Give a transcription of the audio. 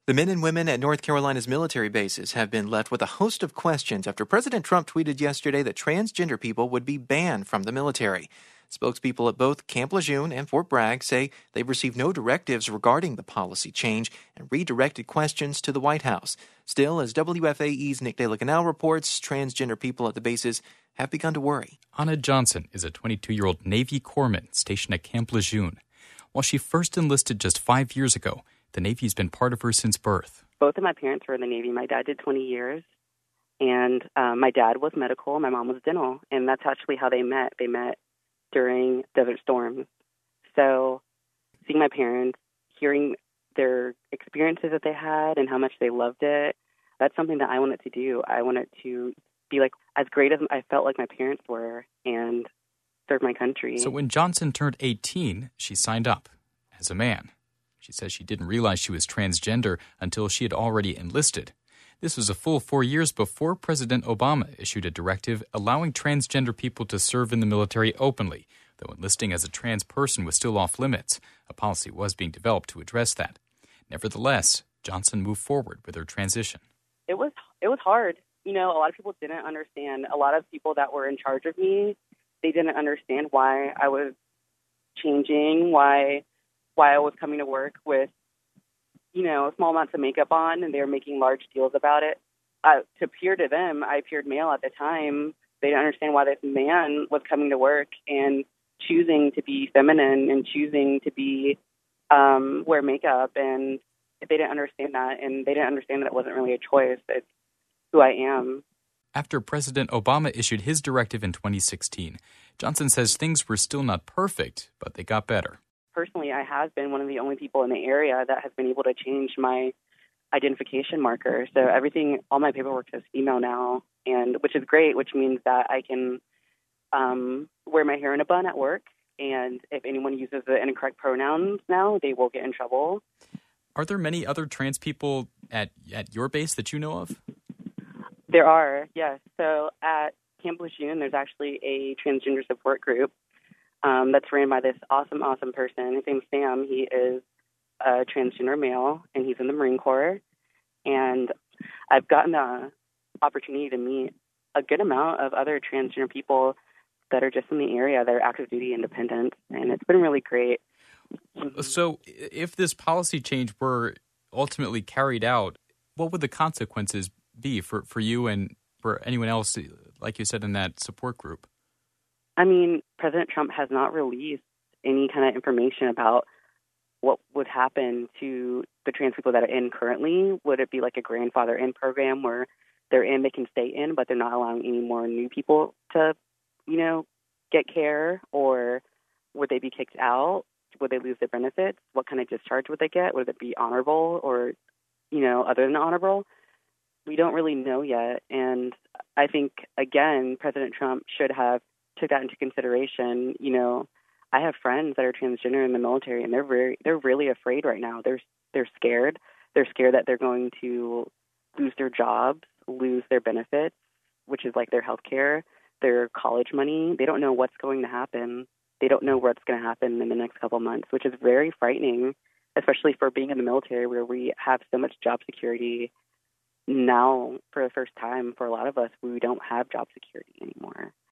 The men and women at North Carolina's military bases have been left with a host of questions after President Trump tweeted yesterday that transgender people would be banned from the military. Spokespeople at both Camp Lejeune and Fort Bragg say they've received no directives regarding the policy change and redirected questions to the White House. Still, as WFAE's Nick De La Canal reports, transgender people at the bases have begun to worry. Anna Johnson is a 22-year-old Navy corpsman stationed at Camp Lejeune. While she first enlisted just 5 years ago, the Navy's been part of her since birth. Both of my parents were in the Navy. My dad did 20 years, and my dad was medical, my mom was dental, and that's actually how they met. They met during Desert Storm. So seeing my parents, hearing their experiences that they had and how much they loved it, that's something that I wanted to do. I wanted to be like as great as I felt like my parents were and serve my country. So when Johnson turned 18, she signed up as a man. She says she didn't realize she was transgender until she had already enlisted. This was a full 4 years before President Obama issued a directive allowing transgender people to serve in the military openly, though enlisting as a trans person was still off limits. A policy was being developed to address that. Nevertheless, Johnson moved forward with her transition. It was hard. You know, a lot of people didn't understand. A lot of people that were in charge of me, they didn't understand why I was changing, why I was coming to work with, you know, small amounts of makeup on, and they were making large deals about it. To appear to them, I appeared male at the time. They didn't understand why this man was coming to work and choosing to be feminine and choosing to be wear makeup, and they didn't understand that, and they didn't understand that it wasn't really a choice. It's who I am. After President Obama issued his directive in 2016, Johnson says things were still not perfect, but they got better. Personally, I have been one of the only people in the area that has been able to change my identification marker. So all my paperwork says female now, and which is great, which means that I can wear my hair in a bun at work. And if anyone uses the incorrect pronouns now, they will get in trouble. Are there many other trans people at your base that you know of? There are, yes. So at Camp Lejeune, there's actually a transgender support group that's ran by this awesome person. His name's Sam. He is a transgender male, and he's in the Marine Corps. And I've gotten the opportunity to meet a good amount of other transgender people that are just in the area that are active duty independents, and it's been really great. So if this policy change were ultimately carried out, what would the consequences be for you and for anyone else, like you said, in that support group? I mean, President Trump has not released any kind of information about what would happen to the trans people that are in currently. Would it be like a grandfather in program where they're in, they can stay in, but they're not allowing any more new people to, you know, get care? Or would they be kicked out? Would they lose their benefits? What kind of discharge would they get? Would it be honorable or, you know, other than honorable? We don't really know yet. And I think, again, President Trump should have took that into consideration. You know, I have friends that are transgender in the military, and they're really afraid right now. They're scared. They're scared that they're going to lose their jobs, lose their benefits, which is like their health care, their college money. They don't know what's going to happen. They don't know what's going to happen in the next couple months, which is very frightening, especially for being in the military where we have so much job security. Now, for the first time, for a lot of us, we don't have job security anymore.